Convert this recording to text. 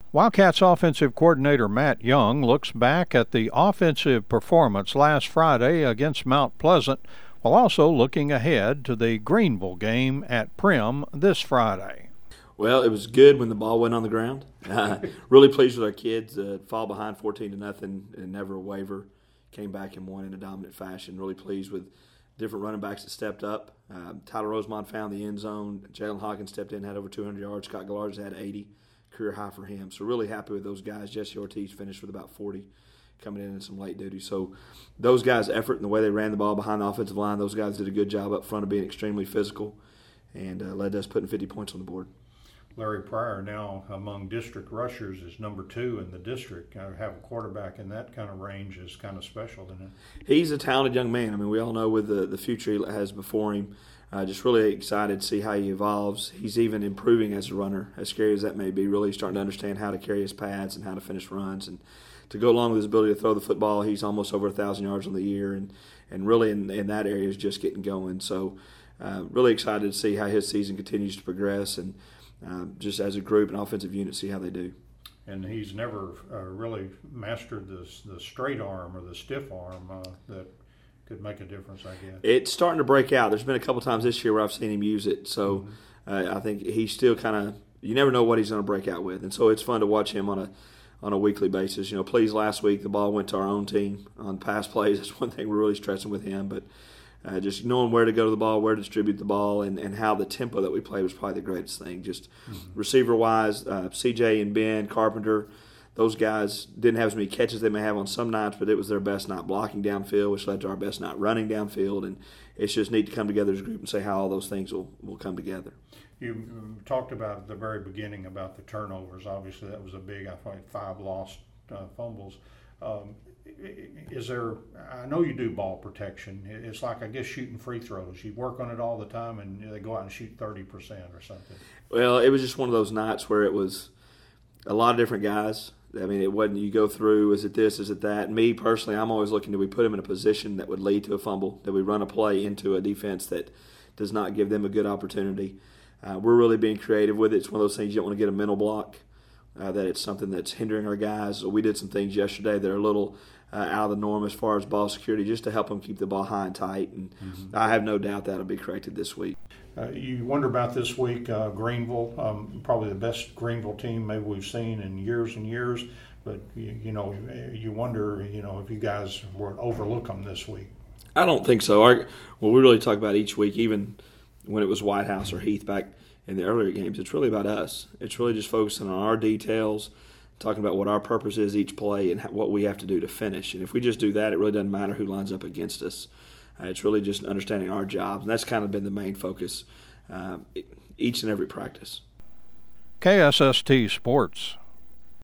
Wildcats offensive coordinator Matt Young looks back at the offensive performance last Friday against Mount Pleasant while also looking ahead to the Greenville game at Primm this Friday. Well, it was good when the ball went on the ground. Really pleased with our kids. Fall behind 14-0 and never waver. Came back and won in a dominant fashion. Really pleased with different running backs that stepped up. Tyler Rosemont found the end zone. Jalen Hawkins stepped in, had over 200 yards. Scott Gallards had 80. Career high for him. So really happy with those guys. Jesse Ortiz finished with about 40 coming in some late duty. So those guys' effort and the way they ran the ball behind the offensive line, those guys did a good job up front of being extremely physical and led to us putting 50 points on the board. Larry Pryor now among district rushers is number 2 in the district. Have a quarterback in that kind of range is kind of special, isn't it? He's a talented young man. I mean, we all know with the future he has before him. Just really excited to see how he evolves. He's even improving as a runner, as scary as that may be, really starting to understand how to carry his pads and how to finish runs. And to go along with his ability to throw the football, he's almost over 1,000 yards on the year, and really in that area is just getting going. So really excited to see how his season continues to progress and just as a group and offensive unit see how they do. And he's never really mastered the straight arm or the stiff arm that could make a difference, I guess. It's starting to break out. There's been a couple times this year where I've seen him use it. So I think he's still kind of – you never know what he's going to break out with. And so it's fun to watch him on a weekly basis. You know, please, last week the ball went to our own team on pass plays. That's one thing we're really stressing with him. But just knowing where to go to the ball, where to distribute the ball, and how the tempo that we play was probably the greatest thing. Just receiver-wise, CJ and Ben, Carpenter – those guys didn't have as many catches as they may have on some nights, but it was their best night blocking downfield, which led to our best night running downfield. And it's just neat to come together as a group and say how all those things will come together. You talked about at the very beginning about the turnovers. Obviously, that was a big, I think, 5 lost fumbles. Is there – I know you do ball protection. It's like, I guess, shooting free throws. You work on it all the time, and they go out and shoot 30% or something. Well, it was just one of those nights where it was a lot of different guys. I mean, it wasn't you go through, is it this, is it that? Me, personally, I'm always looking, do we put them in a position that would lead to a fumble? Do we run a play into a defense that does not give them a good opportunity? We're really being creative with it. It's one of those things you don't want to get a mental block, that it's something that's hindering our guys. So we did some things yesterday that are a little out of the norm as far as ball security, just to help them keep the ball high and tight. And I have no doubt that'll be corrected this week. You wonder about this week, Greenville, probably the best Greenville team maybe we've seen in years and years. But, you wonder, if you guys would overlook them this week. I don't think so. We really talk about each week, even when it was White House or Heath back in the earlier games, it's really about us. It's really just focusing on our details, talking about what our purpose is each play and what we have to do to finish. And if we just do that, it really doesn't matter who lines up against us. It's really just understanding our jobs, and that's kind of been the main focus each and every practice. KSST Sports.